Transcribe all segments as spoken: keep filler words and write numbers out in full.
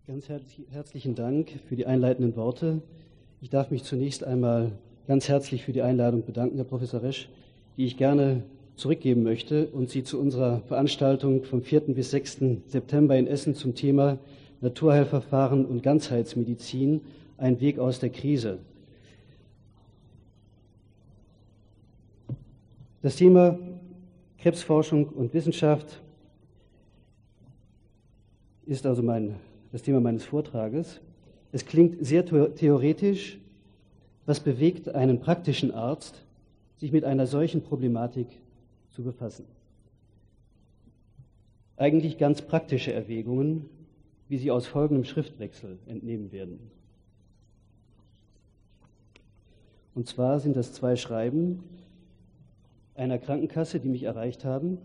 Ganz herzlichen Dank für die einleitenden Worte. Ich darf mich zunächst einmal ganz herzlich für die Einladung bedanken, Herr Professor Resch, die ich gerne zurückgeben möchte und Sie zu unserer Veranstaltung vom vierten bis sechsten September in Essen zum Thema Naturheilverfahren und Ganzheitsmedizin, ein Weg aus der Krise. Das Thema Krebsforschung und Wissenschaft ist also mein, das Thema meines Vortrages. Es klingt sehr theoretisch. Was bewegt einen praktischen Arzt, sich mit einer solchen Problematik zu befassen? Eigentlich ganz praktische Erwägungen, wie Sie aus folgendem Schriftwechsel entnehmen werden. Und zwar sind das zwei Schreiben einer Krankenkasse, die mich erreicht haben.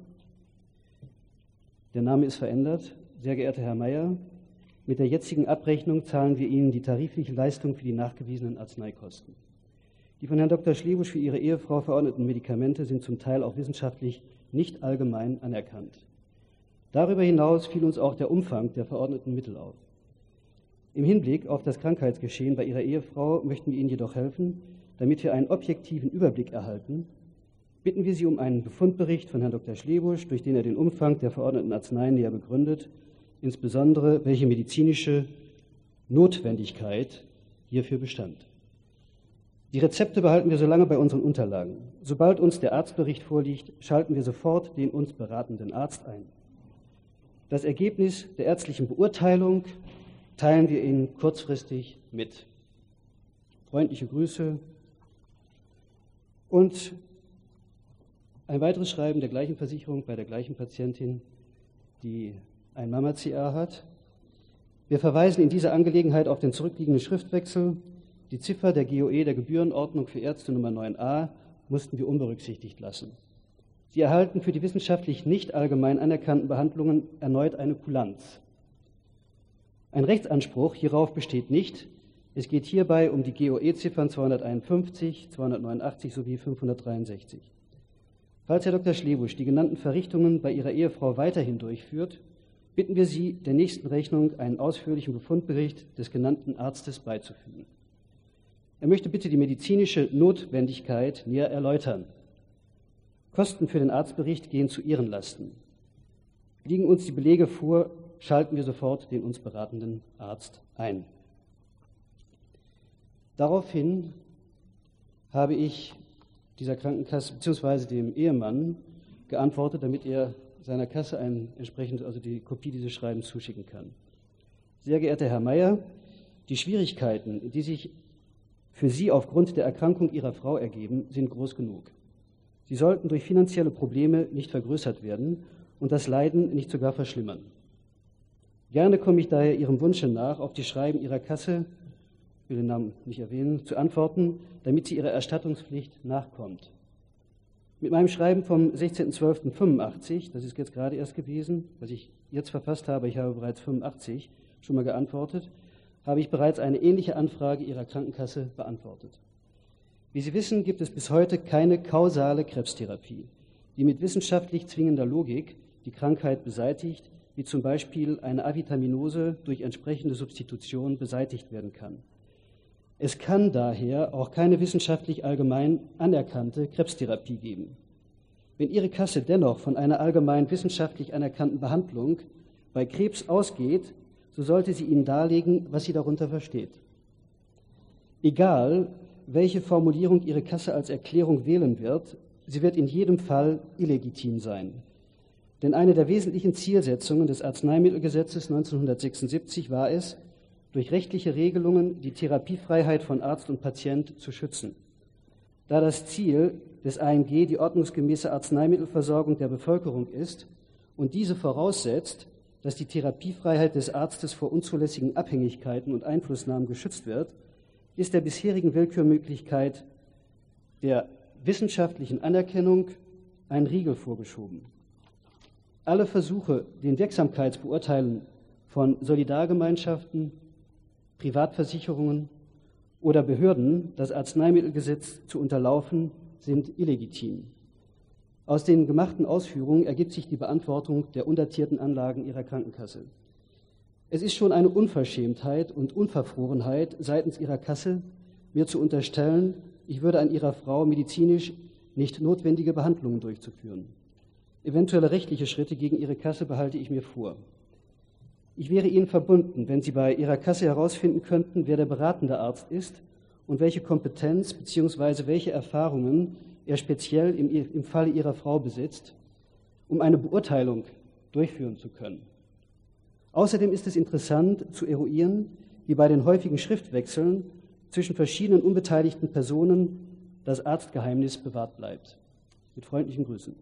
Der Name ist verändert. Sehr geehrter Herr Meyer, mit der jetzigen Abrechnung zahlen wir Ihnen die tarifliche Leistung für die nachgewiesenen Arzneikosten. Die von Herrn Doktor Schlebusch für Ihre Ehefrau verordneten Medikamente sind zum Teil auch wissenschaftlich nicht allgemein anerkannt. Darüber hinaus fiel uns auch der Umfang der verordneten Mittel auf. Im Hinblick auf das Krankheitsgeschehen bei Ihrer Ehefrau möchten wir Ihnen jedoch helfen, damit wir einen objektiven Überblick erhalten. Bitten wir Sie um einen Befundbericht von Herrn Doktor Schlebusch, durch den er den Umfang der verordneten Arzneien näher begründet, insbesondere welche medizinische Notwendigkeit hierfür bestand. Die Rezepte behalten wir so lange bei unseren Unterlagen. Sobald uns der Arztbericht vorliegt, schalten wir sofort den uns beratenden Arzt ein. Das Ergebnis der ärztlichen Beurteilung teilen wir Ihnen kurzfristig mit. Freundliche Grüße und ein weiteres Schreiben der gleichen Versicherung bei der gleichen Patientin, die ein Mama-C A hat. Wir verweisen in dieser Angelegenheit auf den zurückliegenden Schriftwechsel. Die Ziffer der G O E der Gebührenordnung für Ärzte Nummer neun a mussten wir unberücksichtigt lassen. Sie erhalten für die wissenschaftlich nicht allgemein anerkannten Behandlungen erneut eine Kulanz. Ein Rechtsanspruch hierauf besteht nicht. Es geht hierbei um die G O E-Ziffern zweihunderteinundfünfzig, zweihundertneunundachtzig sowie fünfhundertdreiundsechzig. Falls Herr Doktor Schlebusch die genannten Verrichtungen bei Ihrer Ehefrau weiterhin durchführt, bitten wir Sie, der nächsten Rechnung einen ausführlichen Befundbericht des genannten Arztes beizufügen. Er möchte bitte die medizinische Notwendigkeit näher erläutern. Kosten für den Arztbericht gehen zu Ihren Lasten. Liegen uns die Belege vor, schalten wir sofort den uns beratenden Arzt ein. Daraufhin habe ich dieser Krankenkasse bzw. dem Ehemann geantwortet, damit er seiner Kasse ein entsprechend, also die Kopie dieses Schreibens zuschicken kann. Sehr geehrter Herr Meyer, die Schwierigkeiten, die sich für Sie aufgrund der Erkrankung Ihrer Frau ergeben, sind groß genug. Sie sollten durch finanzielle Probleme nicht vergrößert werden und das Leiden nicht sogar verschlimmern. Gerne komme ich daher Ihrem Wunsche nach, auf die Schreiben Ihrer Kasse, ich will den Namen nicht erwähnen, zu antworten, damit sie ihrer Erstattungspflicht nachkommt. Mit meinem Schreiben vom sechzehnten zwölften fünfundachtzig, das ist jetzt gerade erst gewesen, was ich jetzt verfasst habe, ich habe bereits fünfundachtzig schon mal geantwortet, habe ich bereits eine ähnliche Anfrage Ihrer Krankenkasse beantwortet. Wie Sie wissen, gibt es bis heute keine kausale Krebstherapie, die mit wissenschaftlich zwingender Logik die Krankheit beseitigt, wie zum Beispiel eine Avitaminose durch entsprechende Substitution beseitigt werden kann. Es kann daher auch keine wissenschaftlich allgemein anerkannte Krebstherapie geben. Wenn Ihre Kasse dennoch von einer allgemein wissenschaftlich anerkannten Behandlung bei Krebs ausgeht, so sollte sie Ihnen darlegen, was sie darunter versteht. Egal, welche Formulierung Ihre Kasse als Erklärung wählen wird, sie wird in jedem Fall illegitim sein. Denn eine der wesentlichen Zielsetzungen des Arzneimittelgesetzes neunzehnhundertsechsundsiebzig war es, durch rechtliche Regelungen die Therapiefreiheit von Arzt und Patient zu schützen. Da das Ziel des A M G die ordnungsgemäße Arzneimittelversorgung der Bevölkerung ist und diese voraussetzt, dass die Therapiefreiheit des Arztes vor unzulässigen Abhängigkeiten und Einflussnahmen geschützt wird, ist der bisherigen Willkürmöglichkeit der wissenschaftlichen Anerkennung ein Riegel vorgeschoben. Alle Versuche, den Wirksamkeitsbeurteilen von Solidargemeinschaften, Privatversicherungen oder Behörden das Arzneimittelgesetz zu unterlaufen, sind illegitim. Aus den gemachten Ausführungen ergibt sich die Beantwortung der undatierten Anlagen Ihrer Krankenkasse. Es ist schon eine Unverschämtheit und Unverfrorenheit seitens Ihrer Kasse, mir zu unterstellen, ich würde an Ihrer Frau medizinisch nicht notwendige Behandlungen durchzuführen. Eventuelle rechtliche Schritte gegen Ihre Kasse behalte ich mir vor. Ich wäre Ihnen verbunden, wenn Sie bei Ihrer Kasse herausfinden könnten, wer der beratende Arzt ist und welche Kompetenz bzw. welche Erfahrungen er speziell im, im Falle Ihrer Frau besitzt, um eine Beurteilung durchführen zu können. Außerdem ist es interessant zu eruieren, wie bei den häufigen Schriftwechseln zwischen verschiedenen unbeteiligten Personen das Arztgeheimnis bewahrt bleibt. Mit freundlichen Grüßen.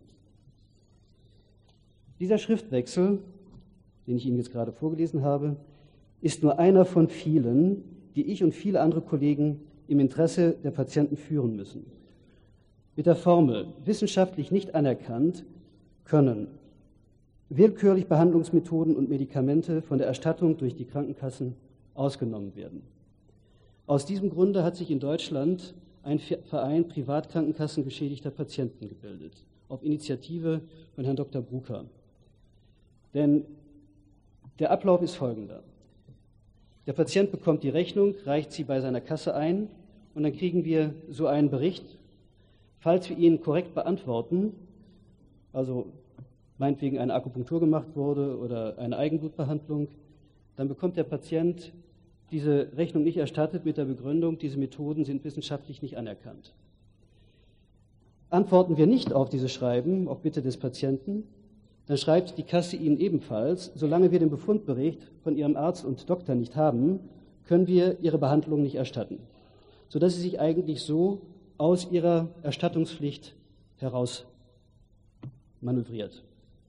Dieser Schriftwechsel, den ich Ihnen jetzt gerade vorgelesen habe, ist nur einer von vielen, die ich und viele andere Kollegen im Interesse der Patienten führen müssen. Mit der Formel wissenschaftlich nicht anerkannt können willkürlich Behandlungsmethoden und Medikamente von der Erstattung durch die Krankenkassen ausgenommen werden. Aus diesem Grunde hat sich in Deutschland ein Verein Privatkrankenkassen geschädigter Patienten gebildet, auf Initiative von Herrn Doktor Brucker. Denn der Ablauf ist folgender. Der Patient bekommt die Rechnung, reicht sie bei seiner Kasse ein und dann kriegen wir so einen Bericht. Falls wir ihn korrekt beantworten, also meinetwegen eine Akupunktur gemacht wurde oder eine Eigenblutbehandlung, dann bekommt der Patient diese Rechnung nicht erstattet mit der Begründung, diese Methoden sind wissenschaftlich nicht anerkannt. Antworten wir nicht auf diese Schreiben, auf Bitte des Patienten, dann schreibt die Kasse Ihnen ebenfalls, solange wir den Befundbericht von Ihrem Arzt und Doktor nicht haben, können wir Ihre Behandlung nicht erstatten, sodass Sie sich eigentlich so aus Ihrer Erstattungspflicht heraus manövriert.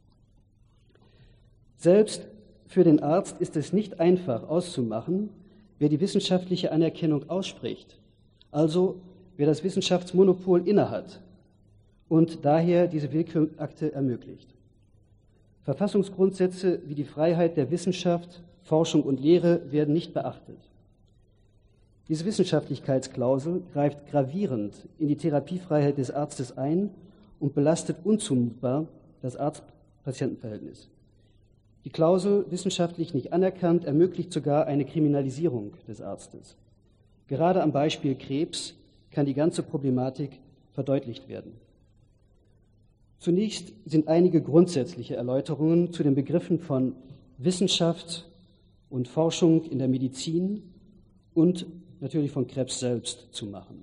Selbst für den Arzt ist es nicht einfach auszumachen, wer die wissenschaftliche Anerkennung ausspricht, also wer das Wissenschaftsmonopol innehat und daher diese Willkürakte ermöglicht. Verfassungsgrundsätze wie die Freiheit der Wissenschaft, Forschung und Lehre werden nicht beachtet. Diese Wissenschaftlichkeitsklausel greift gravierend in die Therapiefreiheit des Arztes ein und belastet unzumutbar das Arzt-Patienten-Verhältnis. Die Klausel wissenschaftlich nicht anerkannt ermöglicht sogar eine Kriminalisierung des Arztes. Gerade am Beispiel Krebs kann die ganze Problematik verdeutlicht werden. Zunächst sind einige grundsätzliche Erläuterungen zu den Begriffen von Wissenschaft und Forschung in der Medizin und natürlich von Krebs selbst zu machen.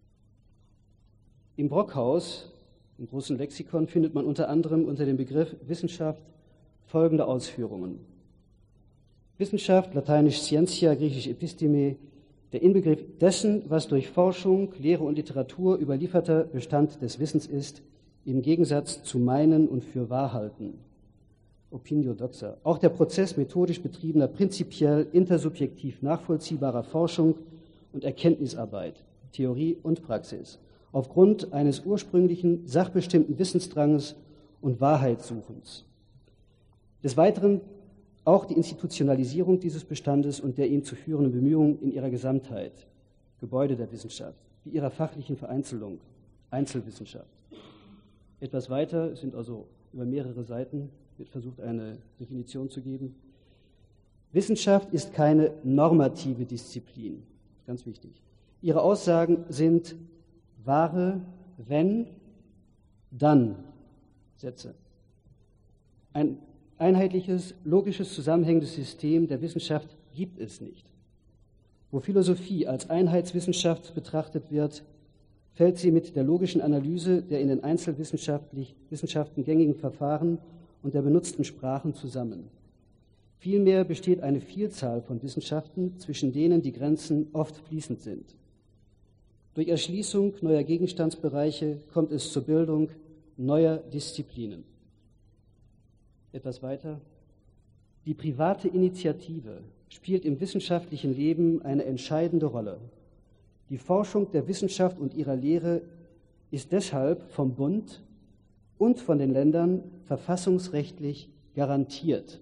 Im Brockhaus, im großen Lexikon, findet man unter anderem unter dem Begriff Wissenschaft folgende Ausführungen. Wissenschaft, lateinisch scientia, griechisch episteme, der Inbegriff dessen, was durch Forschung, Lehre und Literatur überlieferter Bestand des Wissens ist, im Gegensatz zu Meinen und für Wahrhalten. Opinio doxa. Auch der Prozess methodisch betriebener, prinzipiell intersubjektiv nachvollziehbarer Forschung und Erkenntnisarbeit, Theorie und Praxis, aufgrund eines ursprünglichen, sachbestimmten Wissensdranges und Wahrheitssuchens. Des Weiteren auch die Institutionalisierung dieses Bestandes und der ihm zu führenden Bemühungen in ihrer Gesamtheit, Gebäude der Wissenschaft, wie ihrer fachlichen Vereinzelung, Einzelwissenschaft. Etwas weiter sind also über mehrere Seiten, wird versucht, eine Definition zu geben. Wissenschaft ist keine normative Disziplin, ganz wichtig. Ihre Aussagen sind wahre Wenn, dann Sätze. Ein einheitliches, logisches, zusammenhängendes System der Wissenschaft gibt es nicht. Wo Philosophie als Einheitswissenschaft betrachtet wird, fällt sie mit der logischen Analyse der in den Einzelwissenschaften gängigen Verfahren und der benutzten Sprachen zusammen. Vielmehr besteht eine Vielzahl von Wissenschaften, zwischen denen die Grenzen oft fließend sind. Durch Erschließung neuer Gegenstandsbereiche kommt es zur Bildung neuer Disziplinen. Etwas weiter. Die private Initiative spielt im wissenschaftlichen Leben eine entscheidende Rolle. Die Forschung der Wissenschaft und ihrer Lehre ist deshalb vom Bund und von den Ländern verfassungsrechtlich garantiert.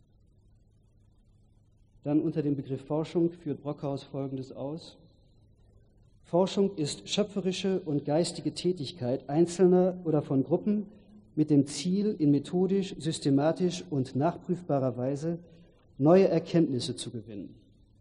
Dann unter dem Begriff Forschung führt Brockhaus Folgendes aus. Forschung ist schöpferische und geistige Tätigkeit Einzelner oder von Gruppen mit dem Ziel, in methodisch, systematisch und nachprüfbarer Weise neue Erkenntnisse zu gewinnen.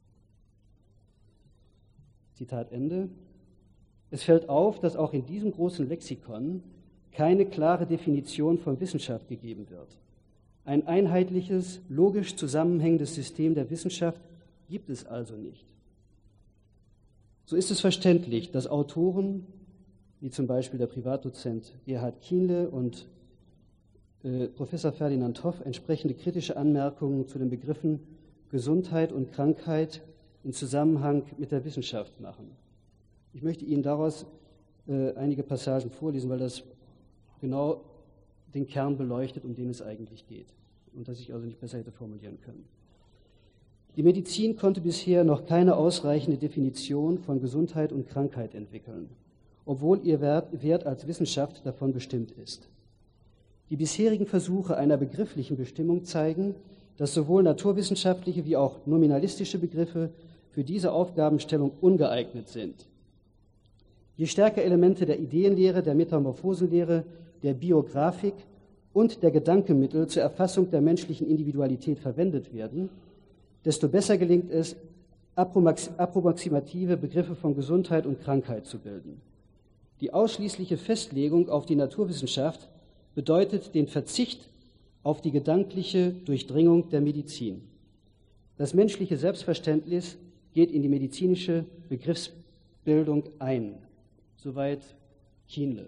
Zitat Ende. Es fällt auf, dass auch in diesem großen Lexikon keine klare Definition von Wissenschaft gegeben wird. Ein einheitliches, logisch zusammenhängendes System der Wissenschaft gibt es also nicht. So ist es verständlich, dass Autoren, wie zum Beispiel der Privatdozent Gerhard Kienle und äh, Professor Ferdinand Hoff, entsprechende kritische Anmerkungen zu den Begriffen Gesundheit und Krankheit in Zusammenhang mit der Wissenschaft machen. Ich möchte Ihnen daraus äh, einige Passagen vorlesen, weil das genau den Kern beleuchtet, um den es eigentlich geht und das ich also nicht besser hätte formulieren können. Die Medizin konnte bisher noch keine ausreichende Definition von Gesundheit und Krankheit entwickeln, obwohl ihr Wert, Wert als Wissenschaft davon bestimmt ist. Die bisherigen Versuche einer begrifflichen Bestimmung zeigen, dass sowohl naturwissenschaftliche wie auch nominalistische Begriffe für diese Aufgabenstellung ungeeignet sind. Je stärker Elemente der Ideenlehre, der Metamorphosenlehre, der Biographik und der Gedankenmittel zur Erfassung der menschlichen Individualität verwendet werden, desto besser gelingt es, approximative Begriffe von Gesundheit und Krankheit zu bilden. Die ausschließliche Festlegung auf die Naturwissenschaft bedeutet den Verzicht auf die gedankliche Durchdringung der Medizin. Das menschliche Selbstverständnis geht in die medizinische Begriffsbildung ein. Soweit Kienle.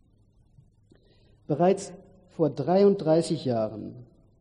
Bereits vor dreiunddreißig Jahren,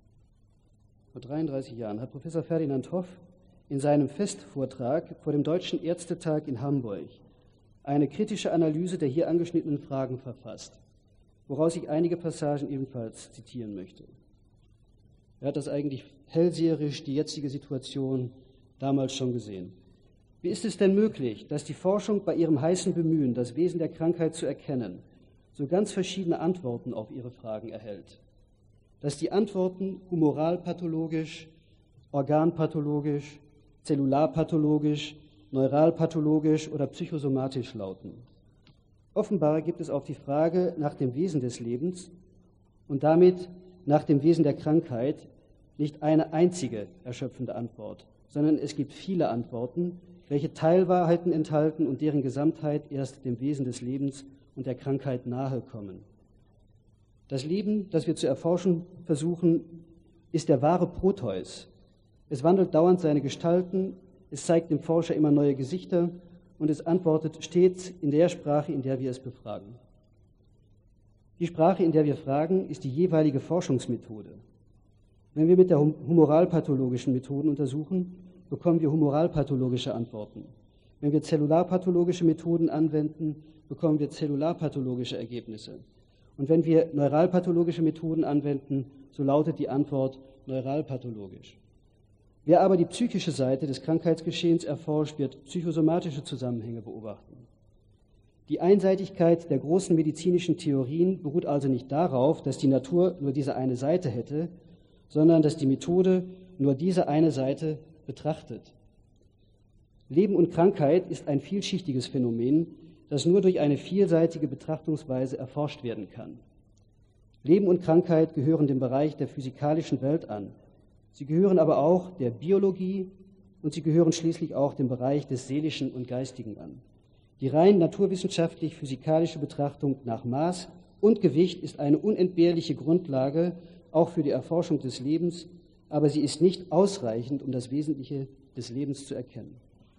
vor dreiunddreißig Jahren hat Professor Ferdinand Hoff in seinem Festvortrag vor dem Deutschen Ärztetag in Hamburg eine kritische Analyse der hier angeschnittenen Fragen verfasst, woraus ich einige Passagen ebenfalls zitieren möchte. Er hat das eigentlich hellseherisch, die jetzige Situation, damals schon gesehen. Wie ist es denn möglich, dass die Forschung bei ihrem heißen Bemühen, das Wesen der Krankheit zu erkennen, so ganz verschiedene Antworten auf ihre Fragen erhält? Dass die Antworten humoralpathologisch, organpathologisch, zellularpathologisch, neuralpathologisch oder psychosomatisch lauten. Offenbar gibt es auf die Frage nach dem Wesen des Lebens und damit nach dem Wesen der Krankheit nicht eine einzige erschöpfende Antwort, sondern es gibt viele Antworten, welche Teilwahrheiten enthalten und deren Gesamtheit erst dem Wesen des Lebens und der Krankheit nahe kommen. Das Leben, das wir zu erforschen versuchen, ist der wahre Proteus. Es wandelt dauernd seine Gestalten, es zeigt dem Forscher immer neue Gesichter und es antwortet stets in der Sprache, in der wir es befragen. Die Sprache, in der wir fragen, ist die jeweilige Forschungsmethode. Wenn wir mit der humoralpathologischen Methoden untersuchen, bekommen wir humoralpathologische Antworten. Wenn wir zellularpathologische Methoden anwenden, bekommen wir zellularpathologische Ergebnisse. Und wenn wir neuralpathologische Methoden anwenden, so lautet die Antwort neuralpathologisch. Wer aber die psychische Seite des Krankheitsgeschehens erforscht, wird psychosomatische Zusammenhänge beobachten. Die Einseitigkeit der großen medizinischen Theorien beruht also nicht darauf, dass die Natur nur diese eine Seite hätte, sondern dass die Methode nur diese eine Seite betrachtet. Leben und Krankheit ist ein vielschichtiges Phänomen, das nur durch eine vielseitige Betrachtungsweise erforscht werden kann. Leben und Krankheit gehören dem Bereich der physikalischen Welt an. Sie gehören aber auch der Biologie und sie gehören schließlich auch dem Bereich des Seelischen und Geistigen an. Die rein naturwissenschaftlich-physikalische Betrachtung nach Maß und Gewicht ist eine unentbehrliche Grundlage auch für die Erforschung des Lebens, aber sie ist nicht ausreichend, um das Wesentliche des Lebens zu erkennen.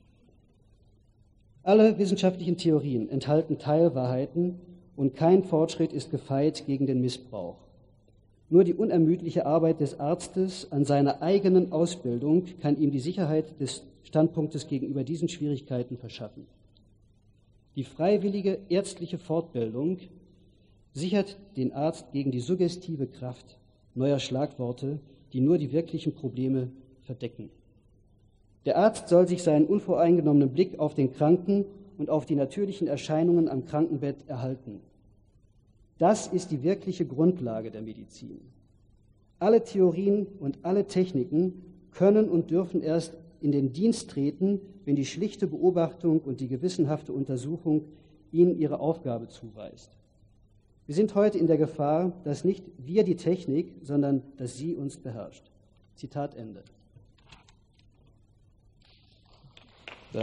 Alle wissenschaftlichen Theorien enthalten Teilwahrheiten und kein Fortschritt ist gefeit gegen den Missbrauch. Nur die unermüdliche Arbeit des Arztes an seiner eigenen Ausbildung kann ihm die Sicherheit des Standpunktes gegenüber diesen Schwierigkeiten verschaffen. Die freiwillige ärztliche Fortbildung sichert den Arzt gegen die suggestive Kraft neuer Schlagworte, die nur die wirklichen Probleme verdecken. Der Arzt soll sich seinen unvoreingenommenen Blick auf den Kranken und auf die natürlichen Erscheinungen am Krankenbett erhalten. Das ist die wirkliche Grundlage der Medizin. Alle Theorien und alle Techniken können und dürfen erst in den Dienst treten, wenn die schlichte Beobachtung und die gewissenhafte Untersuchung ihnen ihre Aufgabe zuweist. Wir sind heute in der Gefahr, dass nicht wir die Technik, sondern dass sie uns beherrscht. Zitat Ende. Ja.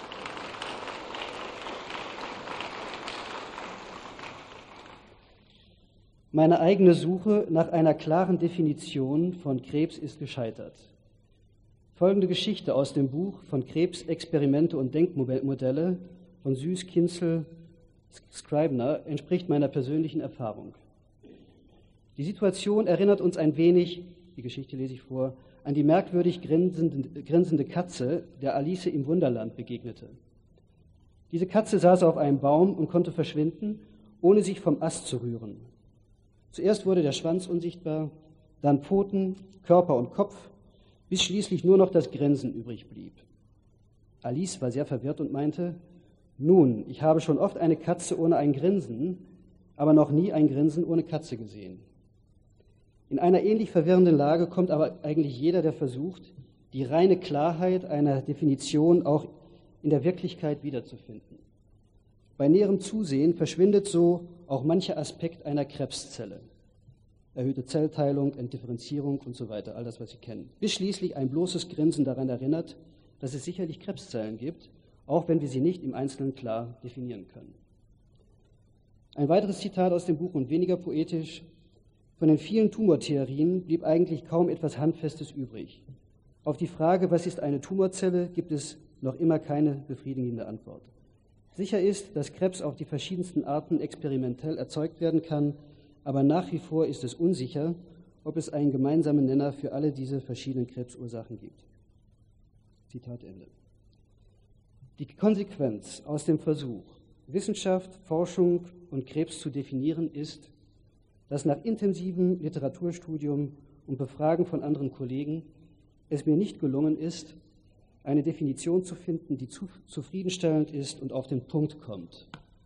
Meine eigene Suche nach einer klaren Definition von Krebs ist gescheitert. Folgende Geschichte aus dem Buch von Krebs, Experimente und Denkmodelle von Süß, Kinzel, Scribner entspricht meiner persönlichen Erfahrung. Die Situation erinnert uns ein wenig, die Geschichte lese ich vor, an die merkwürdig grinsende, grinsende Katze, der Alice im Wunderland begegnete. Diese Katze saß auf einem Baum und konnte verschwinden, ohne sich vom Ast zu rühren. Zuerst wurde der Schwanz unsichtbar, dann Pfoten, Körper und Kopf, bis schließlich nur noch das Grinsen übrig blieb. Alice war sehr verwirrt und meinte, nun, ich habe schon oft eine Katze ohne ein Grinsen, aber noch nie ein Grinsen ohne Katze gesehen. In einer ähnlich verwirrenden Lage kommt aber eigentlich jeder, der versucht, die reine Klarheit einer Definition auch in der Wirklichkeit wiederzufinden. Bei näherem Zusehen verschwindet so auch mancher Aspekt einer Krebszelle. Erhöhte Zellteilung, Entdifferenzierung und so weiter, all das, was Sie kennen. Bis schließlich ein bloßes Grinsen daran erinnert, dass es sicherlich Krebszellen gibt, auch wenn wir sie nicht im Einzelnen klar definieren können. Ein weiteres Zitat aus dem Buch und weniger poetisch. Von den vielen Tumortheorien blieb eigentlich kaum etwas Handfestes übrig. Auf die Frage, was ist eine Tumorzelle, gibt es noch immer keine befriedigende Antwort. Sicher ist, dass Krebs auf die verschiedensten Arten experimentell erzeugt werden kann, aber nach wie vor ist es unsicher, ob es einen gemeinsamen Nenner für alle diese verschiedenen Krebsursachen gibt. Zitat Ende. Die Konsequenz aus dem Versuch, Wissenschaft, Forschung und Krebs zu definieren, ist, dass nach intensivem Literaturstudium und Befragen von anderen Kollegen es mir nicht gelungen ist, eine Definition zu finden, die zu, zufriedenstellend ist und auf den Punkt kommt.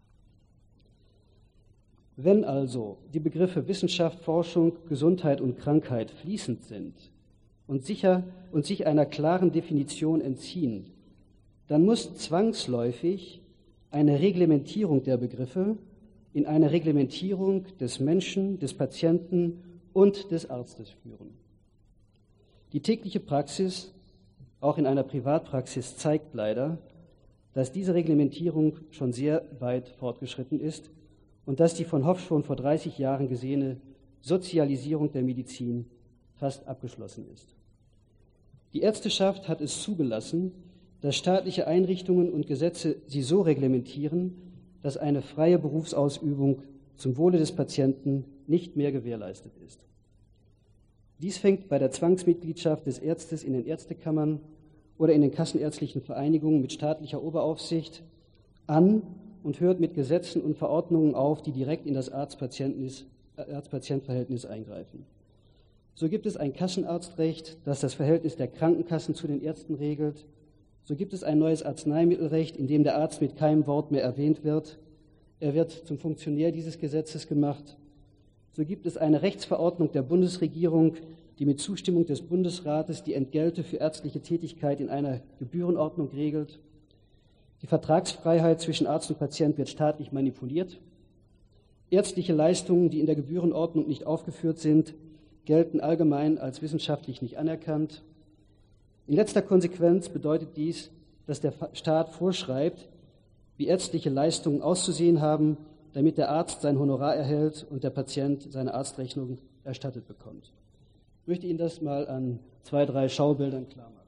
Wenn also die Begriffe Wissenschaft, Forschung, Gesundheit und Krankheit fließend sind und, sicher, und sich einer klaren Definition entziehen, dann muss zwangsläufig eine Reglementierung der Begriffe in eine Reglementierung des Menschen, des Patienten und des Arztes führen. Die tägliche Praxis, auch in einer Privatpraxis, zeigt leider, dass diese Reglementierung schon sehr weit fortgeschritten ist und dass die von Hoff schon vor dreißig Jahren gesehene Sozialisierung der Medizin fast abgeschlossen ist. Die Ärzteschaft hat es zugelassen, dass staatliche Einrichtungen und Gesetze sie so reglementieren, dass eine freie Berufsausübung zum Wohle des Patienten nicht mehr gewährleistet ist. Dies fängt bei der Zwangsmitgliedschaft des Ärztes in den Ärztekammern oder in den kassenärztlichen Vereinigungen mit staatlicher Oberaufsicht an und hört mit Gesetzen und Verordnungen auf, die direkt in das Arzt-Patient-Verhältnis eingreifen. So gibt es ein Kassenarztrecht, das das Verhältnis der Krankenkassen zu den Ärzten regelt. So gibt es ein neues Arzneimittelrecht, in dem der Arzt mit keinem Wort mehr erwähnt wird. Er wird zum Funktionär dieses Gesetzes gemacht. So gibt es eine Rechtsverordnung der Bundesregierung, die mit Zustimmung des Bundesrates die Entgelte für ärztliche Tätigkeit in einer Gebührenordnung regelt. Die Vertragsfreiheit zwischen Arzt und Patient wird staatlich manipuliert. Ärztliche Leistungen, die in der Gebührenordnung nicht aufgeführt sind, gelten allgemein als wissenschaftlich nicht anerkannt. In letzter Konsequenz bedeutet dies, dass der Staat vorschreibt, wie ärztliche Leistungen auszusehen haben, damit der Arzt sein Honorar erhält und der Patient seine Arztrechnung erstattet bekommt. Ich möchte Ihnen das mal an zwei, drei Schaubildern klar machen.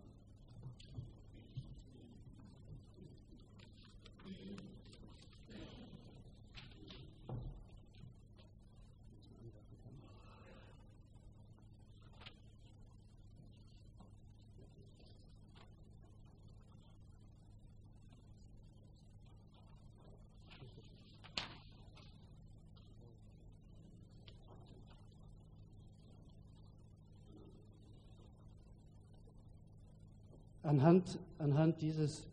Anhand, anhand dieses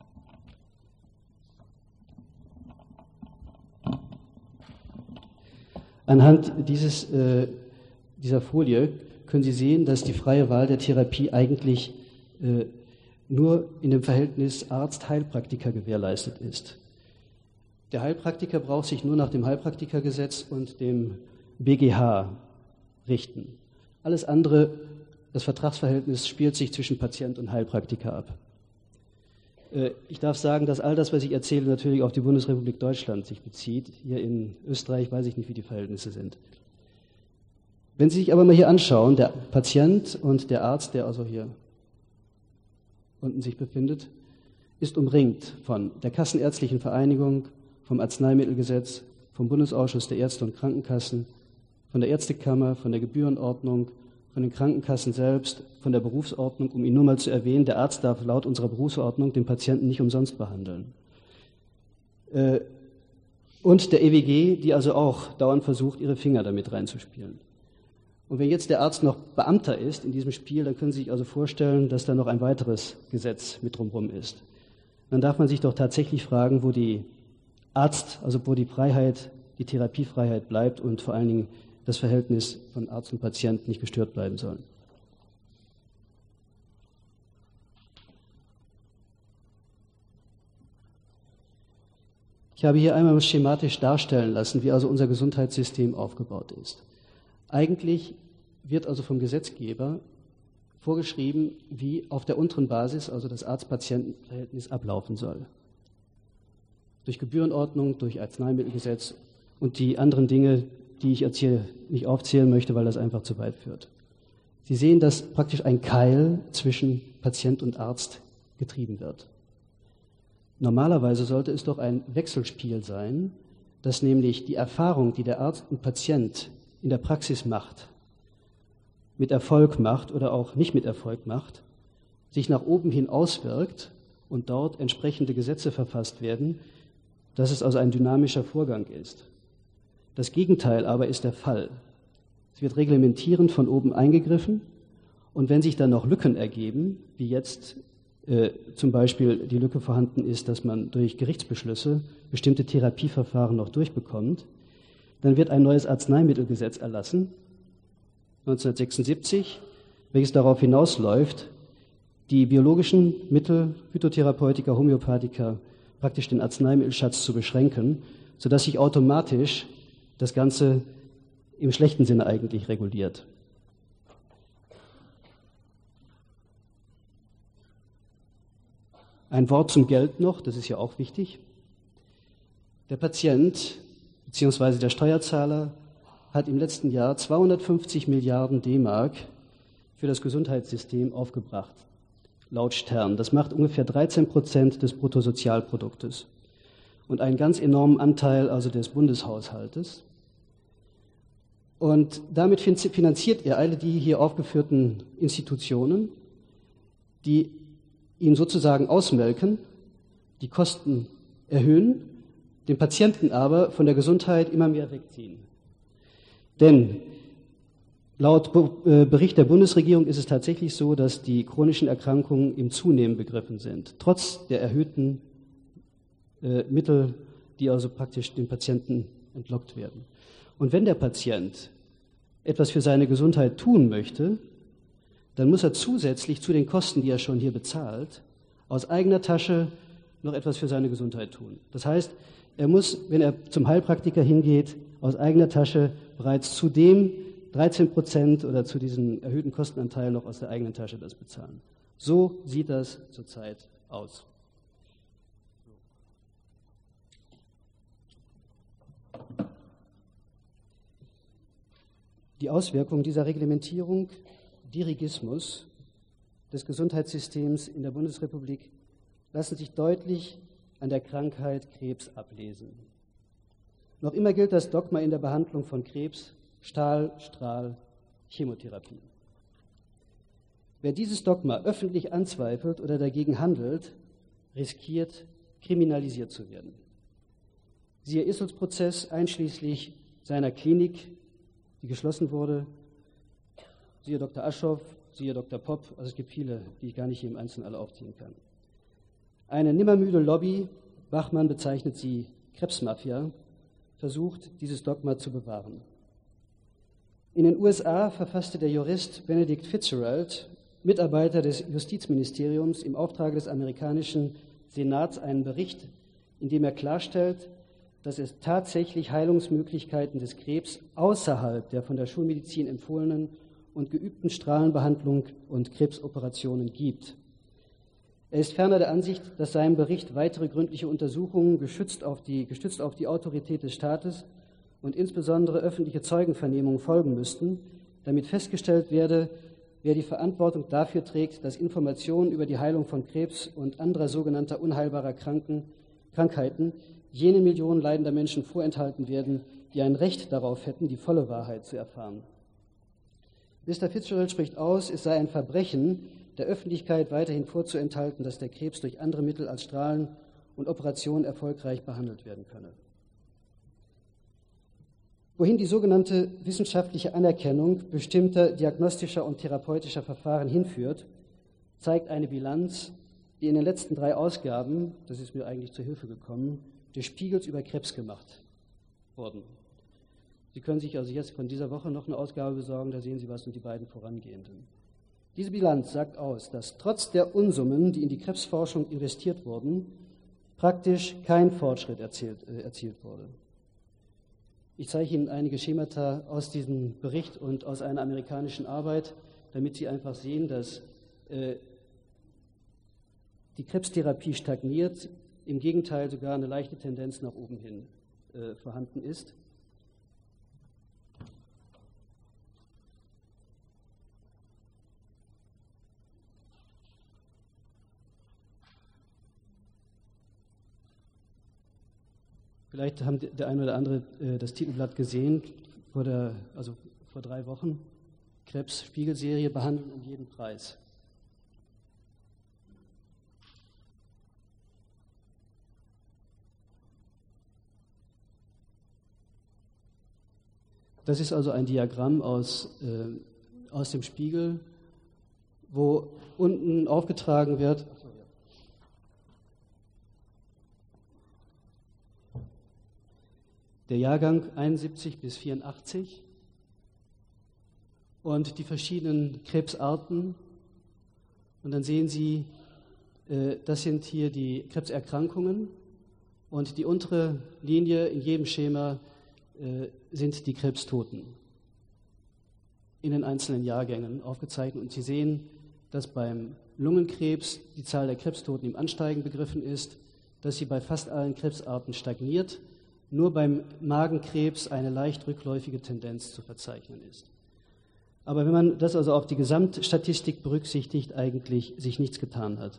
anhand dieses, äh, dieser Folie können Sie sehen, dass die freie Wahl der Therapie eigentlich äh, nur in dem Verhältnis Arzt-Heilpraktiker gewährleistet ist. Der Heilpraktiker braucht sich nur nach dem Heilpraktikergesetz und dem B G H richten. Alles andere, das Vertragsverhältnis spielt sich zwischen Patient und Heilpraktiker ab. Ich darf sagen, dass all das, was ich erzähle, natürlich auf die Bundesrepublik Deutschland sich bezieht. Hier in Österreich weiß ich nicht, wie die Verhältnisse sind. Wenn Sie sich aber mal hier anschauen, der Patient und der Arzt, der also hier unten sich befindet, ist umringt von der Kassenärztlichen Vereinigung, vom Arzneimittelgesetz, vom Bundesausschuss der Ärzte und Krankenkassen, von der Ärztekammer, von der Gebührenordnung, von den Krankenkassen selbst, von der Berufsordnung, um ihn nur mal zu erwähnen. Der Arzt darf laut unserer Berufsordnung den Patienten nicht umsonst behandeln. Und der E W G, die also auch dauernd versucht, ihre Finger damit reinzuspielen. Und wenn jetzt der Arzt noch Beamter ist in diesem Spiel, dann können Sie sich also vorstellen, dass da noch ein weiteres Gesetz mit drumherum ist. Dann darf man sich doch tatsächlich fragen, wo die Arzt, also wo die Freiheit, die Therapiefreiheit bleibt und vor allen Dingen das Verhältnis von Arzt und Patient nicht gestört bleiben soll. Ich habe hier einmal schematisch darstellen lassen, wie also unser Gesundheitssystem aufgebaut ist. Eigentlich wird also vom Gesetzgeber vorgeschrieben, wie auf der unteren Basis, also das Arzt-Patienten-Verhältnis, ablaufen soll. Durch Gebührenordnung, durch Arzneimittelgesetz und die anderen Dinge, die ich jetzt hier nicht aufzählen möchte, weil das einfach zu weit führt. Sie sehen, dass praktisch ein Keil zwischen Patient und Arzt getrieben wird. Normalerweise sollte es doch ein Wechselspiel sein, dass nämlich die Erfahrung, die der Arzt und Patient in der Praxis macht, mit Erfolg macht oder auch nicht mit Erfolg macht, sich nach oben hin auswirkt und dort entsprechende Gesetze verfasst werden, dass es also ein dynamischer Vorgang ist. Das Gegenteil aber ist der Fall. Es wird reglementierend von oben eingegriffen und wenn sich dann noch Lücken ergeben, wie jetzt äh, zum Beispiel die Lücke vorhanden ist, dass man durch Gerichtsbeschlüsse bestimmte Therapieverfahren noch durchbekommt, dann wird ein neues Arzneimittelgesetz erlassen, neunzehnhundertsechsundsiebzig, welches darauf hinausläuft, die biologischen Mittel, Phytotherapeutika, Homöopathika, praktisch den Arzneimittelschatz zu beschränken, sodass sich automatisch das Ganze im schlechten Sinne eigentlich reguliert. Ein Wort zum Geld noch, das ist ja auch wichtig. Der Patient bzw. der Steuerzahler hat im letzten Jahr zweihundertfünfzig Milliarden D-Mark für das Gesundheitssystem aufgebracht, laut Stern. Das macht ungefähr dreizehn Prozent des Bruttosozialproduktes und einen ganz enormen Anteil also des Bundeshaushaltes. Und damit finanziert er alle die hier aufgeführten Institutionen, die ihn sozusagen ausmelken, die Kosten erhöhen, den Patienten aber von der Gesundheit immer mehr wegziehen. Denn laut Bericht der Bundesregierung ist es tatsächlich so, dass die chronischen Erkrankungen im Zunehmen begriffen sind, trotz der erhöhten äh, Mittel, die also praktisch den Patienten entlockt werden. Und wenn der Patient etwas für seine Gesundheit tun möchte, dann muss er zusätzlich zu den Kosten, die er schon hier bezahlt, aus eigener Tasche noch etwas für seine Gesundheit tun. Das heißt, er muss, wenn er zum Heilpraktiker hingeht, aus eigener Tasche bereits zu dem dreizehn Prozent oder zu diesem erhöhten Kostenanteil noch aus der eigenen Tasche das bezahlen. So sieht das zurzeit aus. Die Auswirkungen dieser Reglementierung, Dirigismus des Gesundheitssystems in der Bundesrepublik lassen sich deutlich an der Krankheit Krebs ablesen. Noch immer gilt das Dogma in der Behandlung von Krebs: Stahl, Strahl, Chemotherapie. Wer dieses Dogma öffentlich anzweifelt oder dagegen handelt, riskiert, kriminalisiert zu werden. Siehe Issels-Prozess einschließlich seiner Klinik, die geschlossen wurde, siehe Doktor Aschoff, siehe Doktor Popp, also es gibt viele, die ich gar nicht hier im Einzelnen alle aufziehen kann. Eine nimmermüde Lobby, Bachmann bezeichnet sie Krebsmafia, versucht, dieses Dogma zu bewahren. In den U S A verfasste der Jurist Benedict Fitzgerald, Mitarbeiter des Justizministeriums, im Auftrag des amerikanischen Senats einen Bericht, in dem er klarstellt, dass es tatsächlich Heilungsmöglichkeiten des Krebs außerhalb der von der Schulmedizin empfohlenen und geübten Strahlenbehandlung und Krebsoperationen gibt. Er ist ferner der Ansicht, dass seinem Bericht weitere gründliche Untersuchungen gestützt auf die, gestützt auf die Autorität des Staates und insbesondere öffentliche Zeugenvernehmungen folgen müssten, damit festgestellt werde, wer die Verantwortung dafür trägt, dass Informationen über die Heilung von Krebs und anderer sogenannter unheilbarer Kranken, Krankheiten jenen Millionen leidender Menschen vorenthalten werden, die ein Recht darauf hätten, die volle Wahrheit zu erfahren. Mister Fitzgerald spricht aus, es sei ein Verbrechen, der Öffentlichkeit weiterhin vorzuenthalten, dass der Krebs durch andere Mittel als Strahlen und Operationen erfolgreich behandelt werden könne. Wohin die sogenannte wissenschaftliche Anerkennung bestimmter diagnostischer und therapeutischer Verfahren hinführt, zeigt eine Bilanz, die in den letzten drei Ausgaben, das ist mir eigentlich zur Hilfe gekommen, des Spiegels über Krebs gemacht wurden. Sie können sich also jetzt von dieser Woche noch eine Ausgabe besorgen, da sehen Sie was und die beiden vorangehenden. Diese Bilanz sagt aus, dass trotz der Unsummen, die in die Krebsforschung investiert wurden, praktisch kein Fortschritt erzielt, äh, erzielt wurde. Ich zeige Ihnen einige Schemata aus diesem Bericht und aus einer amerikanischen Arbeit, damit Sie einfach sehen, dass äh, die Krebstherapie stagniert, im Gegenteil sogar eine leichte Tendenz nach oben hin äh, vorhanden ist. Vielleicht haben der eine oder andere äh, das Titelblatt gesehen, vor der, also vor drei Wochen. Krebs-Spiegelserie, behandeln um jeden Preis. Das ist also ein Diagramm aus, äh, aus dem Spiegel, wo unten aufgetragen wird, der Jahrgang einundsiebzig bis vierundachtzig und die verschiedenen Krebsarten. Und dann sehen Sie, äh, das sind hier die Krebserkrankungen und die untere Linie in jedem Schema äh, sind die Krebstoten in den einzelnen Jahrgängen aufgezeichnet. Und Sie sehen, dass beim Lungenkrebs die Zahl der Krebstoten im Ansteigen begriffen ist, dass sie bei fast allen Krebsarten stagniert, nur beim Magenkrebs eine leicht rückläufige Tendenz zu verzeichnen ist. Aber wenn man das also auf die Gesamtstatistik berücksichtigt, eigentlich sich nichts getan hat.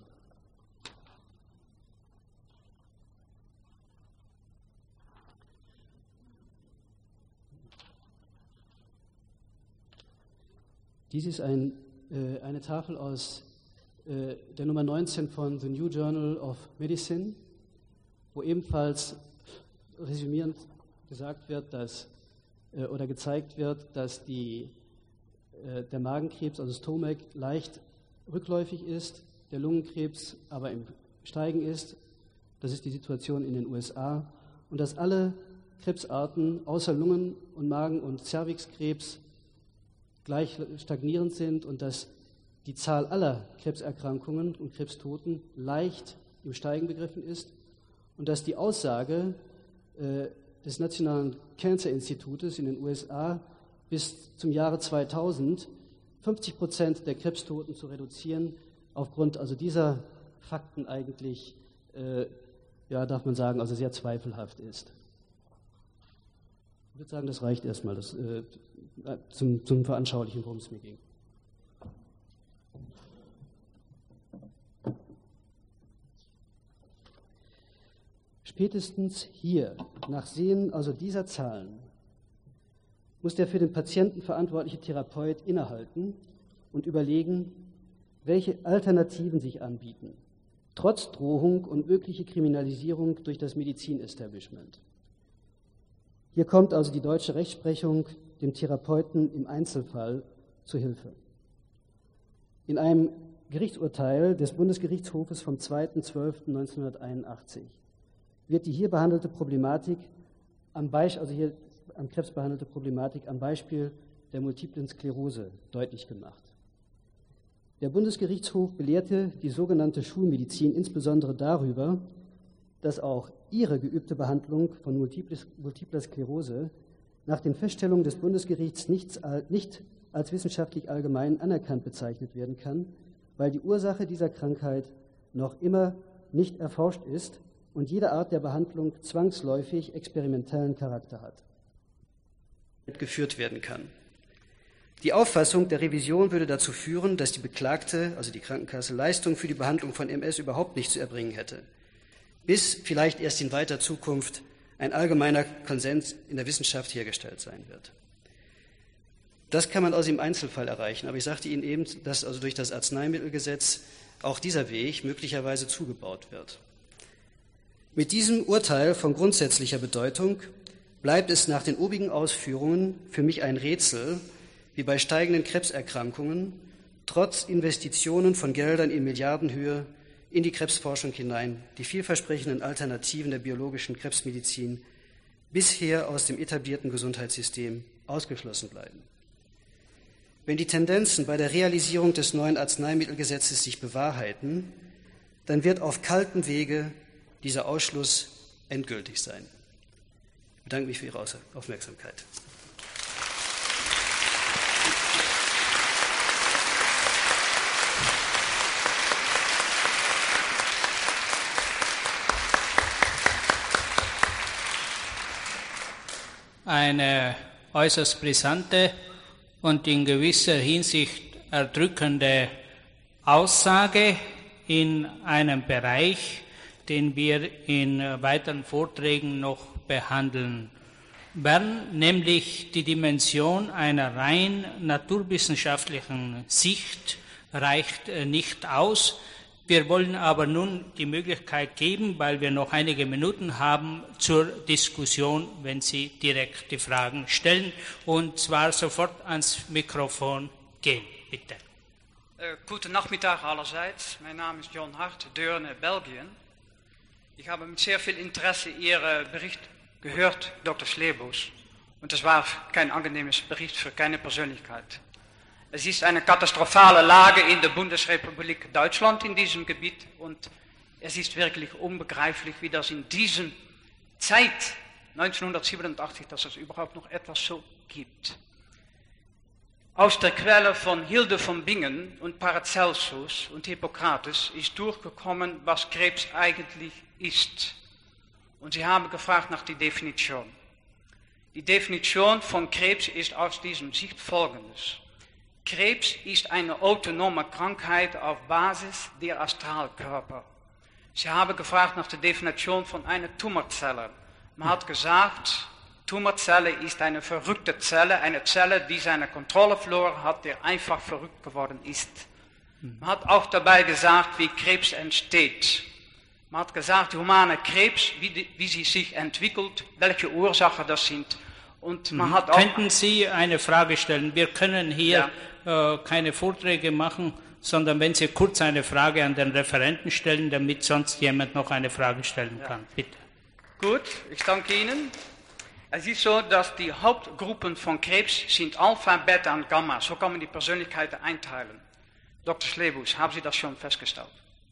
Dies ist ein, äh, eine Tafel aus äh, der Nummer neunzehn von The New Journal of Medicine, wo ebenfalls resümierend gesagt wird, dass, äh, oder gezeigt wird, dass die, äh, der Magenkrebs, also Stomach, leicht rückläufig ist, der Lungenkrebs aber im Steigen ist. Das ist die Situation in den U S A. Und dass alle Krebsarten außer Lungen- und Magen- und Zervixkrebs gleich stagnierend sind und dass die Zahl aller Krebserkrankungen und Krebstoten leicht im Steigen begriffen ist und dass die Aussage äh, des Nationalen Cancer Institutes in den U S A bis zum Jahre zweitausend fünfzig Prozent der Krebstoten zu reduzieren, aufgrund also dieser Fakten eigentlich, äh, ja, darf man sagen, also sehr zweifelhaft ist. Ich würde sagen, das reicht erstmal das, äh, zum, zum Veranschaulichen, worum es mir ging. Spätestens hier, nach Sehen also dieser Zahlen, muss der für den Patienten verantwortliche Therapeut innehalten und überlegen, welche Alternativen sich anbieten, trotz Drohung und mögliche Kriminalisierung durch das Medizinestablishment. Hier kommt also die deutsche Rechtsprechung dem Therapeuten im Einzelfall zu Hilfe. In einem Gerichtsurteil des Bundesgerichtshofes vom zweiten zwölften neunzehnhunderteinundachtzig wird die hier behandelte Problematik am Beispiel, also hier am Krebs behandelte Problematik am Beispiel der multiplen Sklerose deutlich gemacht. Der Bundesgerichtshof belehrte die sogenannte Schulmedizin insbesondere darüber, dass auch ihre geübte Behandlung von multipler Sklerose nach den Feststellungen des Bundesgerichts nicht als wissenschaftlich allgemein anerkannt bezeichnet werden kann, weil die Ursache dieser Krankheit noch immer nicht erforscht ist und jede Art der Behandlung zwangsläufig experimentellen Charakter hat. Geführt werden kann. Die Auffassung der Revision würde dazu führen, dass die Beklagte, also die Krankenkasse, Leistung für die Behandlung von M S überhaupt nicht zu erbringen hätte, bis vielleicht erst in weiter Zukunft ein allgemeiner Konsens in der Wissenschaft hergestellt sein wird. Das kann man also im Einzelfall erreichen, aber ich sagte Ihnen eben, dass also durch das Arzneimittelgesetz auch dieser Weg möglicherweise zugebaut wird. Mit diesem Urteil von grundsätzlicher Bedeutung bleibt es nach den obigen Ausführungen für mich ein Rätsel, wie bei steigenden Krebserkrankungen trotz Investitionen von Geldern in Milliardenhöhe in die Krebsforschung hinein die vielversprechenden Alternativen der biologischen Krebsmedizin bisher aus dem etablierten Gesundheitssystem ausgeschlossen bleiben. Wenn die Tendenzen bei der Realisierung des neuen Arzneimittelgesetzes sich bewahrheiten, dann wird auf kaltem Wege dieser Ausschluss endgültig sein. Ich bedanke mich für Ihre Aufmerksamkeit. Eine äußerst brisante und in gewisser Hinsicht erdrückende Aussage in einem Bereich, den wir in weiteren Vorträgen noch behandeln werden, nämlich die Dimension einer rein naturwissenschaftlichen Sicht reicht nicht aus. Wir wollen aber nun die Möglichkeit geben, weil wir noch einige Minuten haben, zur Diskussion, wenn Sie direkt die Fragen stellen, und zwar sofort ans Mikrofon gehen, bitte. Uh, guten Nachmittag allerseits. Mein Name ist John Hart, Deurne, Belgien. Ich habe mit sehr viel Interesse Ihren Bericht gehört, Doktor Slebus. Und es war kein angenehmes Bericht für keine Persönlichkeit. Es ist eine katastrophale Lage in der Bundesrepublik Deutschland in diesem Gebiet und es ist wirklich unbegreiflich, wie das in dieser Zeit, neunzehnhundertsiebenundachtzig, dass es überhaupt noch etwas so gibt. Aus der Quelle von Hilde von Bingen und Paracelsus und Hippokrates ist durchgekommen, was Krebs eigentlich ist. Und sie haben gefragt nach der Definition. Die Definition von Krebs ist aus diesem Sicht folgendes. Krebs ist eine autonome Krankheit auf Basis der Astralkörper. Sie haben gefragt nach der Definition von einer Tumorzelle. Man hat gesagt, Tumorzelle ist eine verrückte Zelle, eine Zelle, die seine Kontrolle verloren hat, der einfach verrückt geworden ist. Man hat auch dabei gesagt, wie Krebs entsteht. Man hat gesagt, humane Krebs, wie, die, wie sie sich entwickelt, welche Ursachen das sind. Und man hat auch Könnten Sie eine Frage stellen? Wir können hier ja. äh, keine Vorträge machen, sondern wenn Sie kurz eine Frage an den Referenten stellen, damit sonst jemand noch eine Frage stellen ja. kann. Bitte. Gut, ich danke Ihnen. Es ist so, dass die Hauptgruppen von Krebs sind Alpha, Beta und Gamma. So kann man die Persönlichkeiten einteilen. Doktor Slebus, haben Sie das schon festgestellt?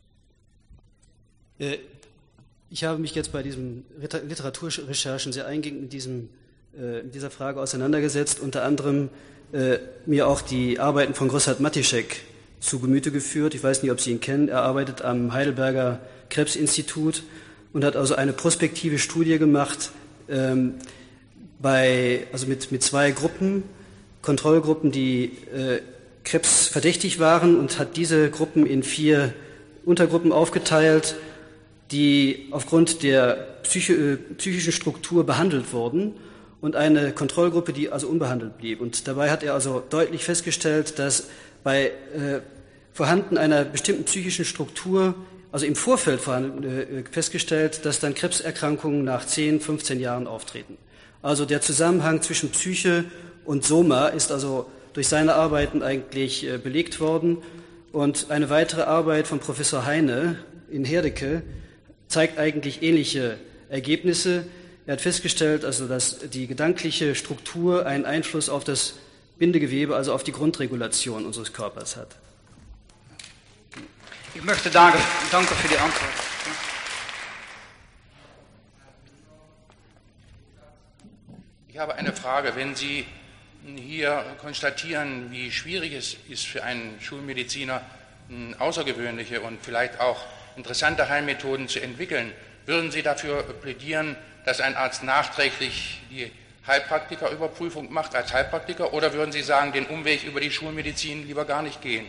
Äh, ich habe mich jetzt bei diesen Literaturrecherchen sehr eingehend mit diesem in dieser Frage auseinandergesetzt, unter anderem äh, mir auch die Arbeiten von Grossart Matischek zu Gemüte geführt. Ich weiß nicht, ob Sie ihn kennen. Er arbeitet am Heidelberger Krebsinstitut und hat also eine prospektive Studie gemacht, ähm, bei, also mit, mit zwei Gruppen, Kontrollgruppen, die äh, krebsverdächtig waren, und hat diese Gruppen in vier Untergruppen aufgeteilt, die aufgrund der Psyche, äh, psychischen Struktur behandelt wurden, und eine Kontrollgruppe, die also unbehandelt blieb. Und dabei hat er also deutlich festgestellt, dass bei äh, Vorhanden einer bestimmten psychischen Struktur, also im Vorfeld vorhanden, äh, festgestellt, dass dann Krebserkrankungen nach zehn, fünfzehn Jahren auftreten. Also der Zusammenhang zwischen Psyche und Soma ist also durch seine Arbeiten eigentlich äh, belegt worden. Und eine weitere Arbeit von Professor Heine in Herdecke zeigt eigentlich ähnliche Ergebnisse. Er hat festgestellt, also, dass die gedankliche Struktur einen Einfluss auf das Bindegewebe, also auf die Grundregulation unseres Körpers hat. Ich möchte danken, danke für die Antwort. Ich habe eine Frage. Wenn Sie hier konstatieren, wie schwierig es ist für einen Schulmediziner, außergewöhnliche und vielleicht auch interessante Heilmethoden zu entwickeln. Würden Sie dafür plädieren, dass ein Arzt nachträglich die Heilpraktikerüberprüfung macht als Heilpraktiker, oder würden Sie sagen, den Umweg über die Schulmedizin lieber gar nicht gehen?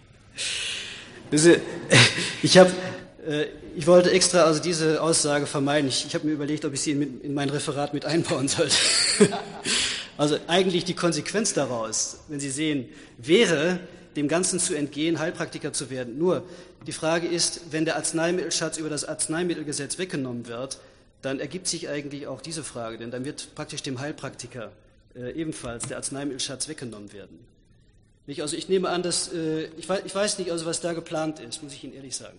Ich, hab, äh, ich wollte extra also diese Aussage vermeiden. Ich, ich habe mir überlegt, ob ich sie in, in mein Referat mit einbauen sollte. Also eigentlich die Konsequenz daraus, wenn Sie sehen, wäre, dem Ganzen zu entgehen, Heilpraktiker zu werden. Nur die Frage ist, wenn der Arzneimittelschatz über das Arzneimittelgesetz weggenommen wird, dann ergibt sich eigentlich auch diese Frage, denn dann wird praktisch dem Heilpraktiker äh, ebenfalls der Arzneimittelschatz weggenommen werden. Nicht? Also ich nehme an, dass, äh, ich, weiß, ich weiß nicht, also was da geplant ist, muss ich Ihnen ehrlich sagen.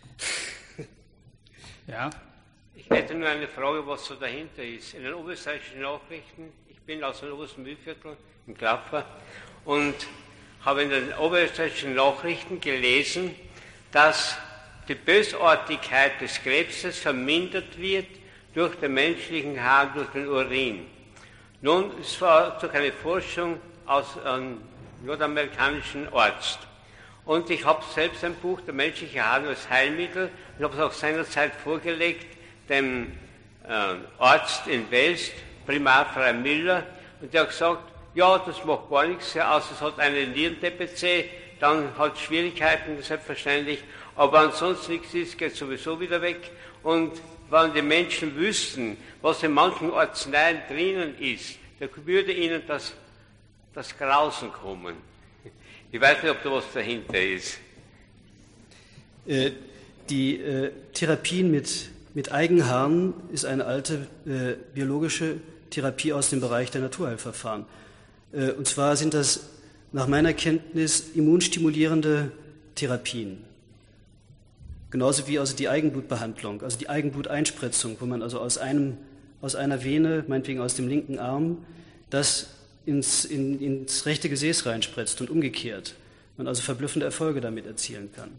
Ja. Ich hätte nur eine Frage, was so dahinter ist. In den oberösterreichischen Nachrichten, ich bin aus dem obersten Mühlviertel in Klaffer und habe in den oberösterreichischen Nachrichten gelesen, dass die Bösartigkeit des Krebses vermindert wird durch den menschlichen Harn, durch den Urin. Nun, es war doch eine Forschung aus einem nordamerikanischen Arzt. Und ich habe selbst ein Buch, Der menschliche Harn als Heilmittel, und habe es auch seinerzeit vorgelegt, dem äh, Arzt in Wels, Primar Frei Müller, und der hat gesagt, ja, das macht gar nichts, außer es hat eine Nierendepc, dann hat es Schwierigkeiten, selbstverständlich, aber ansonsten nichts ist, geht sowieso wieder weg. Und wenn die Menschen wüssten, was in manchen Arzneien drinnen ist, da würde ihnen das, das Grausen kommen. Ich weiß nicht, ob da was dahinter ist. Äh, die äh, Therapien mit, mit Eigenharn ist eine alte äh, biologische Therapie aus dem Bereich der Naturheilverfahren. Äh, und zwar sind das nach meiner Kenntnis immunstimulierende Therapien. Genauso wie also die Eigenblutbehandlung, also die Eigenbluteinspritzung, wo man also aus, einem, aus einer Vene, meinetwegen aus dem linken Arm, das ins, in, ins rechte Gesäß reinspritzt und umgekehrt. Man also verblüffende Erfolge damit erzielen kann.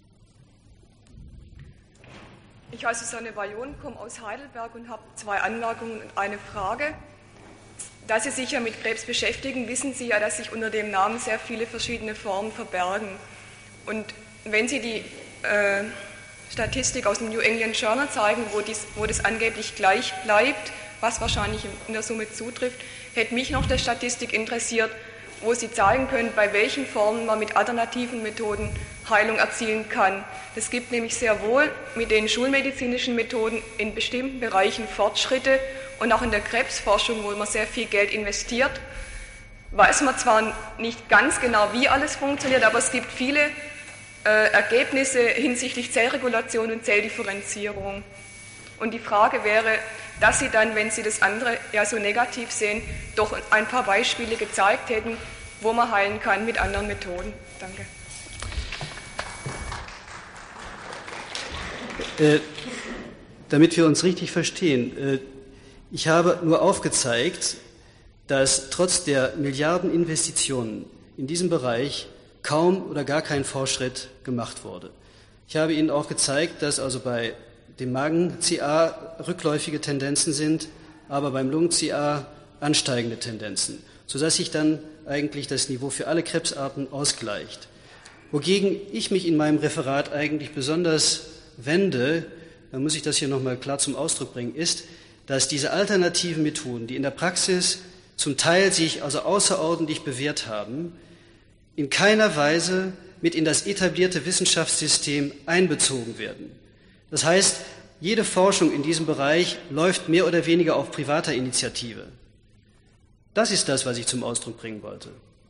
Ich heiße Susanne Bayon, komme aus Heidelberg und habe zwei Anmerkungen und eine Frage. Da Sie sich ja mit Krebs beschäftigen, wissen Sie ja, dass sich unter dem Namen sehr viele verschiedene Formen verbergen. Und wenn Sie die äh, Statistik aus dem New England Journal zeigen, wo, dies, wo das angeblich gleich bleibt, was wahrscheinlich in der Summe zutrifft, hätte mich noch der Statistik interessiert, wo Sie zeigen können, bei welchen Formen man mit alternativen Methoden Heilung erzielen kann. Es gibt nämlich sehr wohl mit den schulmedizinischen Methoden in bestimmten Bereichen Fortschritte und auch in der Krebsforschung, wo man sehr viel Geld investiert, weiß man zwar nicht ganz genau, wie alles funktioniert, aber es gibt viele äh, Ergebnisse hinsichtlich Zellregulation und Zelldifferenzierung. Und die Frage wäre, dass Sie dann, wenn Sie das andere ja so negativ sehen, doch ein paar Beispiele gezeigt hätten, wo man heilen kann mit anderen Methoden. Danke. Äh, damit wir uns richtig verstehen, äh, ich habe nur aufgezeigt, dass trotz der Milliardeninvestitionen in diesem Bereich kaum oder gar kein Fortschritt gemacht wurde. Ich habe Ihnen auch gezeigt, dass also bei dem Magen-C A rückläufige Tendenzen sind, aber beim Lungen-C A ansteigende Tendenzen, sodass sich dann eigentlich das Niveau für alle Krebsarten ausgleicht. Wogegen ich mich in meinem Referat eigentlich besonders wende, dann muss ich das hier nochmal klar zum Ausdruck bringen, ist, dass diese alternativen Methoden, die in der Praxis zum Teil sich also außerordentlich bewährt haben, in keiner Weise mit in das etablierte Wissenschaftssystem einbezogen werden. Das heißt, jede Forschung in diesem Bereich läuft mehr oder weniger auf privater Initiative. Das ist das, was ich zum Ausdruck bringen wollte.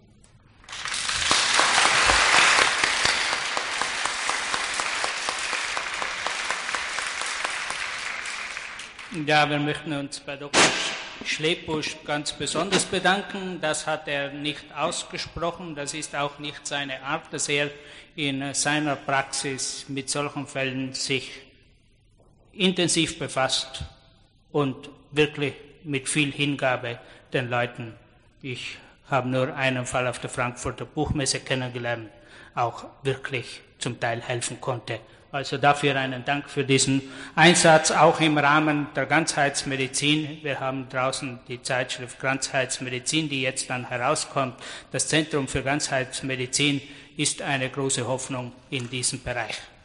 Ja, wir möchten uns bei Doktor Schlebusch ganz besonders bedanken. Das hat er nicht ausgesprochen. Das ist auch nicht seine Art, dass er in seiner Praxis mit solchen Fällen sich intensiv befasst und wirklich mit viel Hingabe den Leuten. Ich habe nur einen Fall auf der Frankfurter Buchmesse kennengelernt, auch wirklich zum Teil helfen konnte. Also dafür einen Dank für diesen Einsatz, auch im Rahmen der Ganzheitsmedizin. Wir haben draußen die Zeitschrift Ganzheitsmedizin, die jetzt dann herauskommt. Das Zentrum für Ganzheitsmedizin ist eine große Hoffnung in diesem Bereich.